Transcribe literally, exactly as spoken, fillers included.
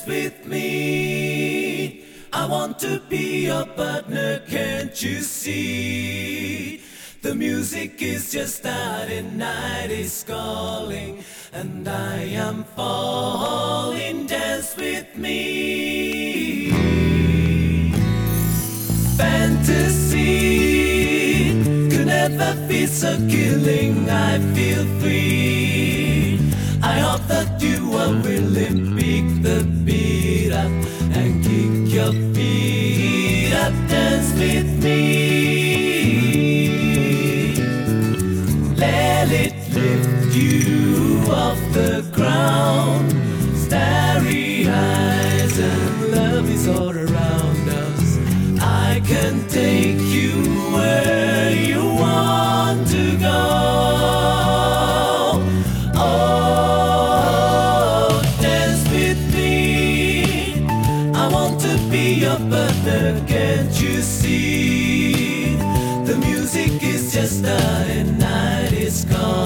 dance with me. I want to be your partner, can't you see? The music is just starting, night is calling, and I am falling, dance with me. Fantasy could never be so killing, I feel free. I hope that you are willing, pick the beat up and kick your feet up, dance with me. Let it lift you off the ground. Starry eyes and love is all around us. I can take you where you want to go. Oh, dance with me. I want to be your partner, can't you see? The music is just starting, night is gone.